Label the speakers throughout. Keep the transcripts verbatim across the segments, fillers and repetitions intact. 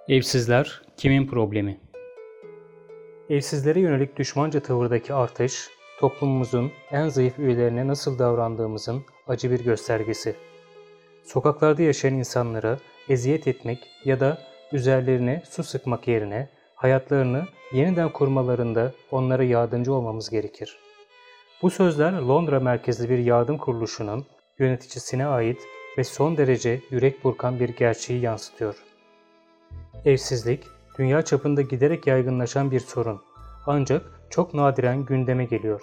Speaker 1: Evsizler kimin problemi? Evsizlere yönelik düşmanca tavırdaki artış, toplumumuzun en zayıf üyelerine nasıl davrandığımızın acı bir göstergesi. Sokaklarda yaşayan insanlara eziyet etmek ya da üzerlerine su sıkmak yerine hayatlarını yeniden kurmalarında onlara yardımcı olmamız gerekir. Bu sözler Londra merkezli bir yardım kuruluşunun yöneticisine ait ve son derece yürek burkan bir gerçeği yansıtıyor. Evsizlik, dünya çapında giderek yaygınlaşan bir sorun. Ancak çok nadiren gündeme geliyor.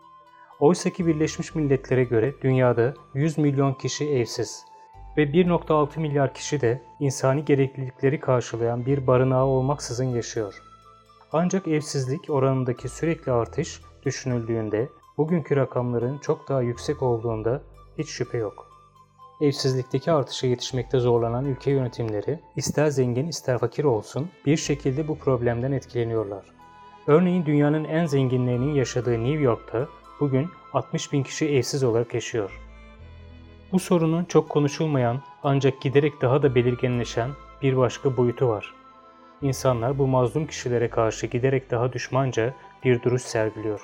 Speaker 1: Oysaki Birleşmiş Milletler'e göre dünyada yüz milyon kişi evsiz ve bir virgül altı milyar kişi de insani gereklilikleri karşılayan bir barınağı olmaksızın yaşıyor. Ancak evsizlik oranındaki sürekli artış düşünüldüğünde bugünkü rakamların çok daha yüksek olduğunda hiç şüphe yok. Evsizlikteki artışa yetişmekte zorlanan ülke yönetimleri, ister zengin ister fakir olsun, bir şekilde bu problemden etkileniyorlar. Örneğin dünyanın en zenginlerinin yaşadığı New York'ta bugün altmış bin kişi evsiz olarak yaşıyor. Bu sorunun çok konuşulmayan ancak giderek daha da belirginleşen bir başka boyutu var. İnsanlar bu mazlum kişilere karşı giderek daha düşmanca bir duruş sergiliyor.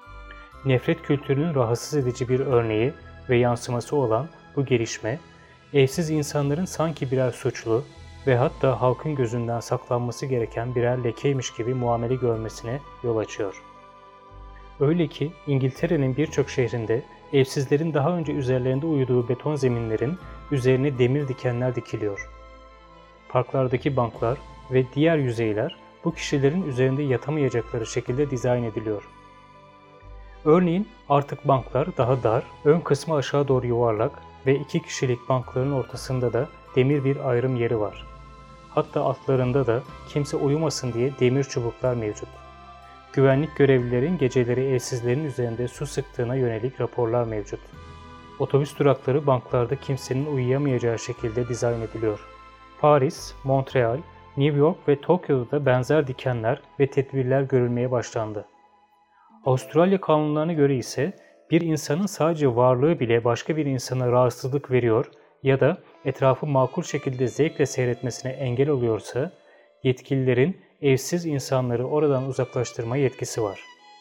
Speaker 1: Nefret kültürünün rahatsız edici bir örneği ve yansıması olan bu gelişme, evsiz insanların sanki birer suçlu ve hatta halkın gözünden saklanması gereken birer lekeymiş gibi muamele görmesine yol açıyor. Öyle ki İngiltere'nin birçok şehrinde evsizlerin daha önce üzerlerinde uyuduğu beton zeminlerin üzerine demir dikenler dikiliyor. Parklardaki banklar ve diğer yüzeyler bu kişilerin üzerinde yatamayacakları şekilde dizayn ediliyor. Örneğin artık banklar daha dar, ön kısmı aşağı doğru yuvarlak ve iki kişilik bankların ortasında da demir bir ayrım yeri var. Hatta altlarında da kimse uyumasın diye demir çubuklar mevcut. Güvenlik görevlilerin geceleri evsizlerin üzerinde su sıktığına yönelik raporlar mevcut. Otobüs durakları banklarda kimsenin uyuyamayacağı şekilde dizayn ediliyor. Paris, Montreal, New York ve Tokyo'da da benzer dikenler ve tedbirler görülmeye başlandı. Avustralya kanunlarına göre ise bir insanın sadece varlığı bile başka bir insana rahatsızlık veriyor ya da etrafı makul şekilde zevkle seyretmesine engel oluyorsa, yetkililerin evsiz insanları oradan uzaklaştırma yetkisi var.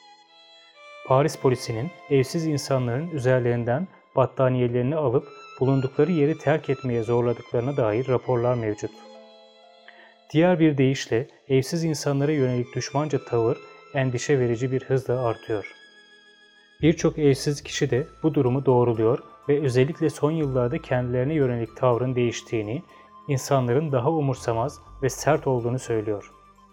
Speaker 1: Paris polisinin evsiz insanların üzerlerinden battaniyelerini alıp bulundukları yeri terk etmeye zorladıklarına dair raporlar mevcut. Diğer bir deyişle evsiz insanlara yönelik düşmanca tavır endişe verici bir hızla artıyor. Birçok evsiz kişi de bu durumu doğruluyor ve özellikle son yıllarda kendilerine yönelik tavrın değiştiğini, insanların daha umursamaz ve sert olduğunu söylüyor.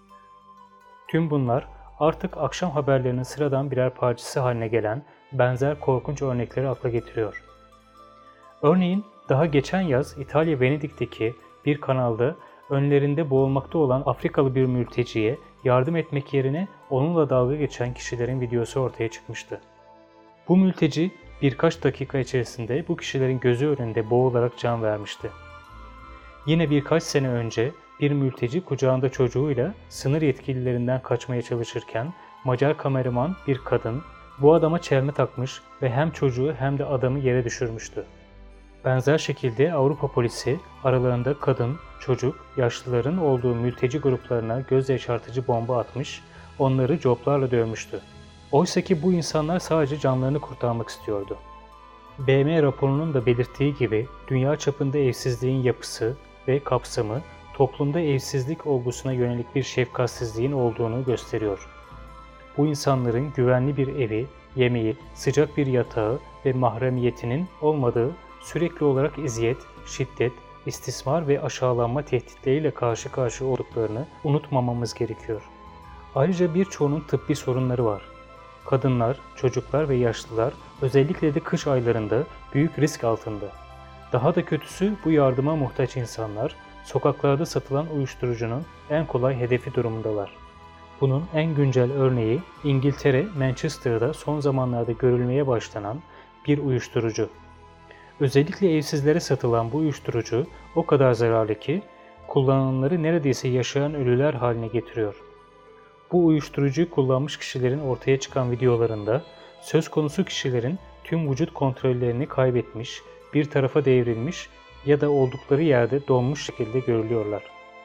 Speaker 1: Tüm bunlar artık akşam haberlerinin sıradan birer parçası haline gelen benzer korkunç örnekleri akla getiriyor. Örneğin daha geçen yaz İtalya Venedik'teki bir kanalda önlerinde boğulmakta olan Afrikalı bir mülteciye yardım etmek yerine onunla dalga geçen kişilerin videosu ortaya çıkmıştı. Bu mülteci birkaç dakika içerisinde bu kişilerin gözü önünde boğularak can vermişti. Yine birkaç sene önce bir mülteci kucağında çocuğuyla sınır yetkililerinden kaçmaya çalışırken Macar kameraman bir kadın bu adama çelme takmış ve hem çocuğu hem de adamı yere düşürmüştü. Benzer şekilde Avrupa polisi aralarında kadın, çocuk, yaşlıların olduğu mülteci gruplarına göz yaşartıcı bomba atmış, onları coplarla dövmüştü. Oysaki bu insanlar sadece canlarını kurtarmak istiyordu. B M raporunun da belirttiği gibi dünya çapında evsizliğin yapısı ve kapsamı toplumda evsizlik olgusuna yönelik bir şefkatsizliğin olduğunu gösteriyor. Bu insanların güvenli bir evi, yemeği, sıcak bir yatağı ve mahremiyetinin olmadığı, sürekli olarak eziyet, şiddet, istismar ve aşağılanma tehditleriyle karşı karşıya olduklarını unutmamamız gerekiyor. Ayrıca birçoğunun tıbbi sorunları var. Kadınlar, çocuklar ve yaşlılar özellikle de kış aylarında büyük risk altında. Daha da kötüsü bu yardıma muhtaç insanlar sokaklarda satılan uyuşturucunun en kolay hedefi durumundalar. Bunun en güncel örneği İngiltere, Manchester'da son zamanlarda görülmeye başlanan bir uyuşturucu. Özellikle evsizlere satılan bu uyuşturucu o kadar zararlı ki kullananları neredeyse yaşayan ölüler haline getiriyor. Bu uyuşturucuyu kullanmış kişilerin ortaya çıkan videolarında söz konusu kişilerin tüm vücut kontrollerini kaybetmiş, bir tarafa devrilmiş ya da oldukları yerde donmuş şekilde görülüyorlar.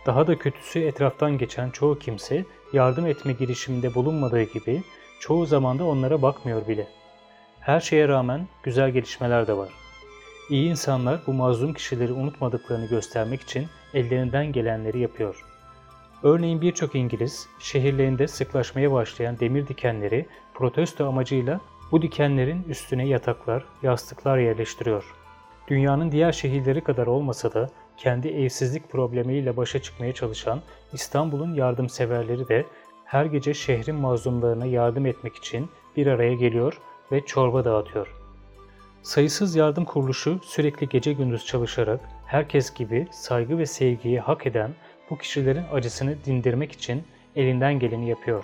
Speaker 1: Daha da kötüsü etraftan geçen çoğu kimse yardım etme girişiminde bulunmadığı gibi çoğu zaman da onlara bakmıyor bile. Her şeye rağmen güzel gelişmeler de var. İyi insanlar bu mazlum kişileri unutmadıklarını göstermek için ellerinden gelenleri yapıyor. Örneğin birçok İngiliz şehirlerinde sıklaşmaya başlayan demir dikenleri protesto amacıyla bu dikenlerin üstüne yataklar, yastıklar yerleştiriyor. Dünyanın diğer şehirleri kadar olmasa da kendi evsizlik problemiyle başa çıkmaya çalışan İstanbul'un yardımseverleri de her gece şehrin mazlumlarına yardım etmek için bir araya geliyor ve çorba dağıtıyor. Sayısız yardım kuruluşu sürekli gece gündüz çalışarak herkes gibi saygı ve sevgiyi hak eden bu kişilerin acısını dindirmek için elinden geleni yapıyor.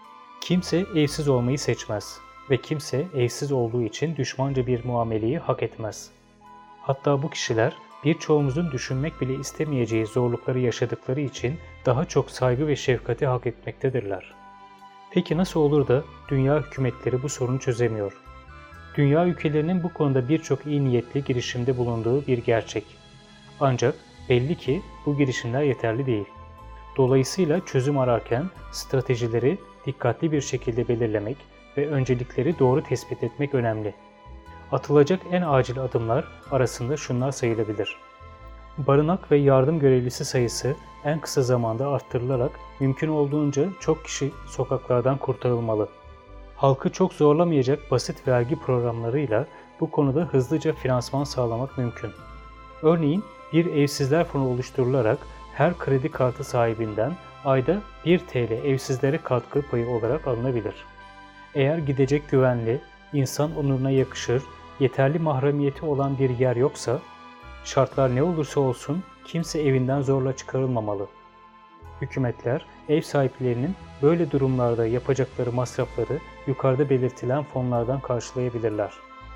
Speaker 1: Kimse evsiz olmayı seçmez ve kimse evsiz olduğu için düşmanca bir muameleyi hak etmez. Hatta bu kişiler birçoğumuzun düşünmek bile istemeyeceği zorlukları yaşadıkları için daha çok saygı ve şefkati hak etmektedirler. Peki nasıl olur da dünya hükümetleri bu sorunu çözemiyor? Dünya ülkelerinin bu konuda birçok iyi niyetli girişimde bulunduğu bir gerçek. Ancak belli ki bu girişimler yeterli değil. Dolayısıyla çözüm ararken stratejileri dikkatli bir şekilde belirlemek ve öncelikleri doğru tespit etmek önemli. Atılacak en acil adımlar arasında şunlar sayılabilir. Barınak ve yardım görevlisi sayısı en kısa zamanda arttırılarak mümkün olduğunca çok kişi sokaklardan kurtarılmalı. Halkı çok zorlamayacak basit vergi programlarıyla bu konuda hızlıca finansman sağlamak mümkün. Örneğin bir evsizler fonu oluşturularak her kredi kartı sahibinden ayda bir TL evsizlere katkı payı olarak alınabilir. Eğer gidecek güvenli, insan onuruna yakışır, yeterli mahremiyeti olan bir yer yoksa, şartlar ne olursa olsun kimse evinden zorla çıkarılmamalı. Hükümetler, ev sahiplerinin böyle durumlarda yapacakları masrafları yukarıda belirtilen fonlardan karşılayabilirler.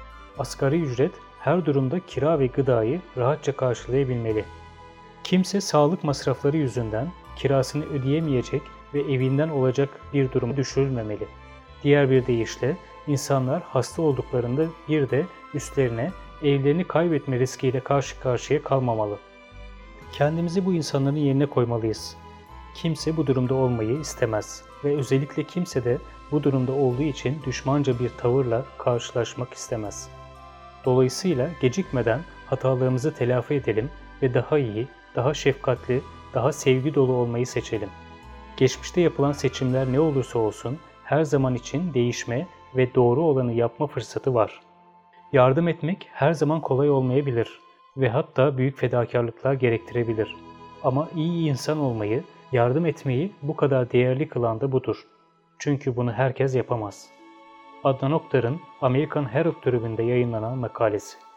Speaker 1: Asgari ücret her durumda kira ve gıdayı rahatça karşılayabilmeli. Kimse sağlık masrafları yüzünden kirasını ödeyemeyecek ve evinden olacak bir duruma düşürülmemeli. Diğer bir deyişle insanlar hasta olduklarında bir de üstlerine evlerini kaybetme riskiyle karşı karşıya kalmamalı. Kendimizi bu insanların yerine koymalıyız. Kimse bu durumda olmayı istemez ve özellikle kimse de bu durumda olduğu için düşmanca bir tavırla karşılaşmak istemez. Dolayısıyla gecikmeden hatalarımızı telafi edelim ve daha iyi, daha şefkatli, daha sevgi dolu olmayı seçelim. Geçmişte yapılan seçimler ne olursa olsun her zaman için değişme ve doğru olanı yapma fırsatı var. Yardım etmek her zaman kolay olmayabilir ve hatta büyük fedakarlıklar gerektirebilir. Ama iyi insan olmayı, yardım etmeyi bu kadar değerli kılan da budur. Çünkü bunu herkes yapamaz. Adnan Oktar'ın Amerikan Herald Tribüne'de yayınlanan makalesi.